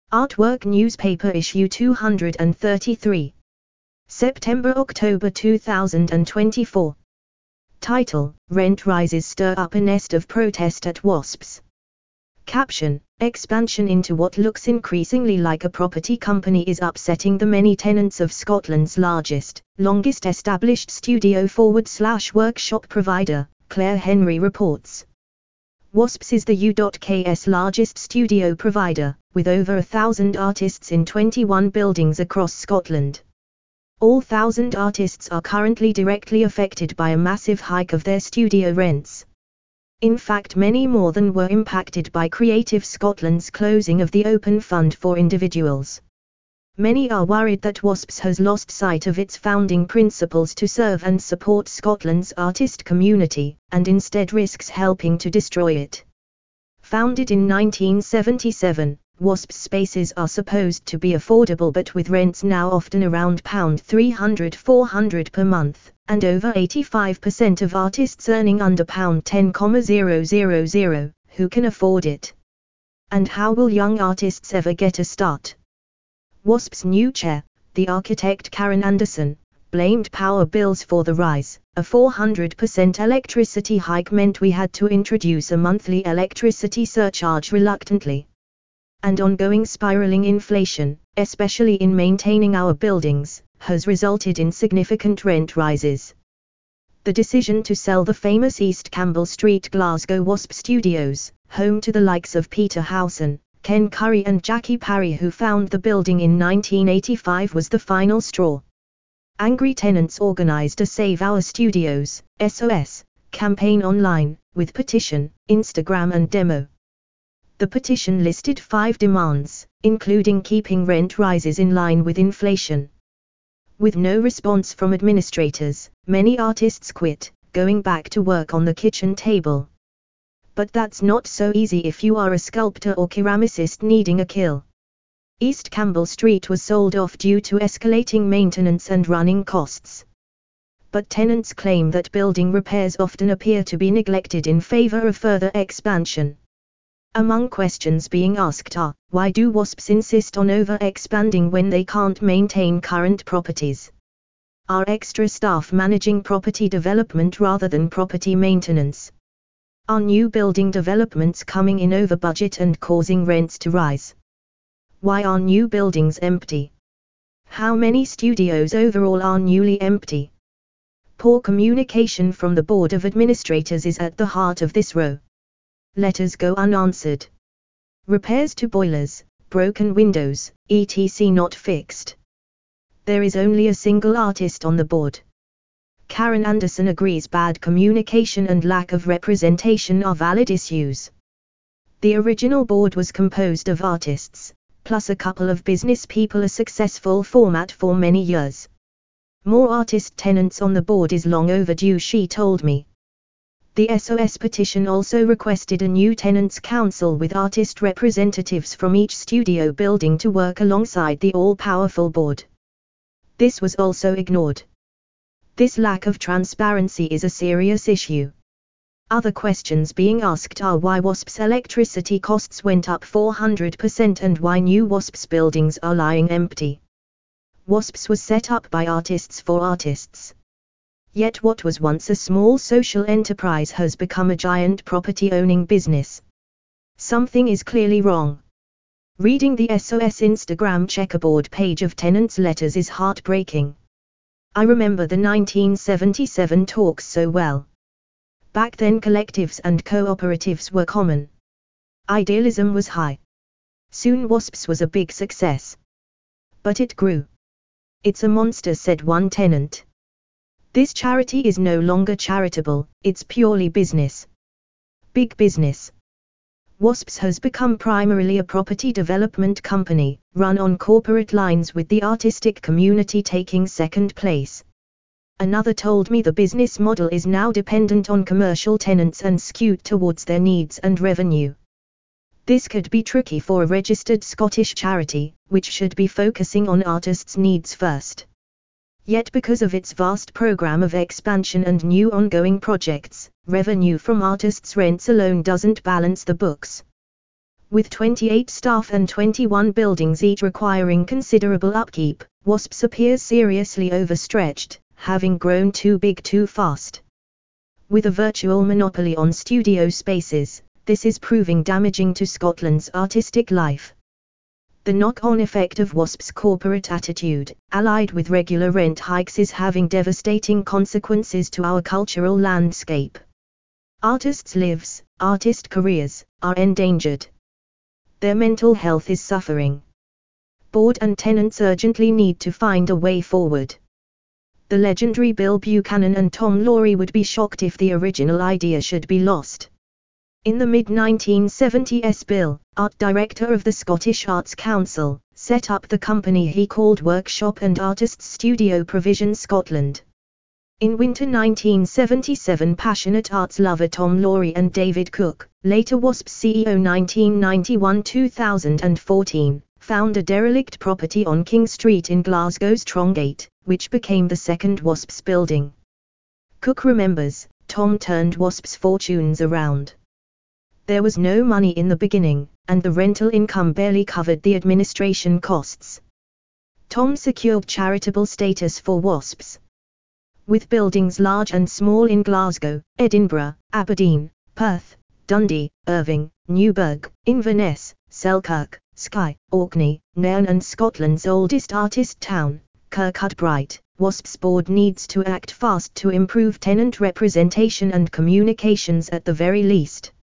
Artwork Newspaper Issue 233. September-October 2024. Title: Rent Rises Stir Up a Nest of Protest at WASPs. Caption: Expansion into what looks increasingly like a property company is upsetting the many tenants of Scotland's largest, longest established studio/workshop provider, Claire Henry reports. WASPs is the U.K's largest studio provider, with over 1,000 artists in 21 buildings across Scotland. All 1,000 artists are currently directly affected by a massive hike of their studio rents. In fact, many more than were impacted by Creative Scotland's closing of the Open Fund for Individuals. Many are worried that WASPs has lost sight of its founding principles to serve and support Scotland's artist community, and instead risks helping to destroy it. Founded in 1977, WASP's spaces are supposed to be affordable, but with rents now often around £300–400 per month, and over 85% of artists earning under £10,000, who can afford it? And how will young artists ever get a start? WASP's new chair, the architect Karen Anderson, blamed power bills for the rise. A 400% electricity hike meant we had to introduce a monthly electricity surcharge reluctantly. And ongoing spiraling inflation, especially in maintaining our buildings, has resulted in significant rent rises. The decision to sell the famous East Campbell Street Glasgow WASP Studios, home to the likes of Peter Howson, Ken Curry and Jackie Parry, who found the building in 1985, was the final straw. Angry tenants organised a Save Our Studios (SOS) campaign online, with petition, Instagram and demo. The petition listed 5 demands, including keeping rent rises in line with inflation. With no response from administrators, many artists quit, going back to work on the kitchen table. But that's not so easy if you are a sculptor or ceramicist needing a kill. East Campbell Street was sold off due to escalating maintenance and running costs. But tenants claim that building repairs often appear to be neglected in favour of further expansion. Among questions being asked are, why do WASPs insist on over-expanding when they can't maintain current properties? Are extra staff managing property development rather than property maintenance? Are new building developments coming in over budget and causing rents to rise? Why are new buildings empty? How many studios overall are newly empty? Poor communication from the Board of Administrators is at the heart of this row. Letters go unanswered. Repairs to boilers, broken windows, etc. not fixed. There is only a single artist on the board. Karen Anderson agrees bad communication and lack of representation are valid issues. The original board was composed of artists, plus a couple of business people, a successful format for many years. More artist tenants on the board is long overdue, she told me. The SOS petition also requested a new tenants' council with artist representatives from each studio building to work alongside the all-powerful board. This was also ignored. This lack of transparency is a serious issue. Other questions being asked are why WASP's electricity costs went up 400% and why new WASP's buildings are lying empty. WASPs was set up by artists for artists. Yet what was once a small social enterprise has become a giant property-owning business. Something is clearly wrong. Reading the SOS Instagram checkerboard page of tenants' letters is heartbreaking. I remember the 1977 talks so well. Back then collectives and cooperatives were common. Idealism was high. Soon WASPs was a big success. But it grew. It's a monster, said one tenant. This charity is no longer charitable, it's purely business. Big business. WASPs has become primarily a property development company, run on corporate lines with the artistic community taking second place. Another told me the business model is now dependent on commercial tenants and skewed towards their needs and revenue. This could be tricky for a registered Scottish charity, which should be focusing on artists' needs first. Yet because of its vast program of expansion and new ongoing projects, revenue from artists' rents alone doesn't balance the books. With 28 staff and 21 buildings each requiring considerable upkeep, WASPS appears seriously overstretched, having grown too big too fast. With a virtual monopoly on studio spaces, this is proving damaging to Scotland's artistic life. The knock-on effect of WASP's corporate attitude, allied with regular rent hikes, is having devastating consequences to our cultural landscape. Artists' lives, artist careers, are endangered. Their mental health is suffering. Board and tenants urgently need to find a way forward. The legendary Bill Buchanan and Tom Lawry would be shocked if the original idea should be lost. In the mid-1970s, Bill, art director of the Scottish Arts Council, set up the company he called Workshop and Artists Studio Provision Scotland. In winter 1977, passionate arts lover Tom Lawry and David Cook, later WASP CEO 1991-2014, found a derelict property on King Street in Glasgow's Trongate, which became the second WASP's building. Cook remembers, Tom turned WASP's fortunes around. There was no money in the beginning, and the rental income barely covered the administration costs. Tom secured charitable status for WASPs. With buildings large and small in Glasgow, Edinburgh, Aberdeen, Perth, Dundee, Irving, Newburgh, Inverness, Selkirk, Skye, Orkney, Nairn and Scotland's oldest artist town, Kirkcudbright, WASP's board needs to act fast to improve tenant representation and communications at the very least.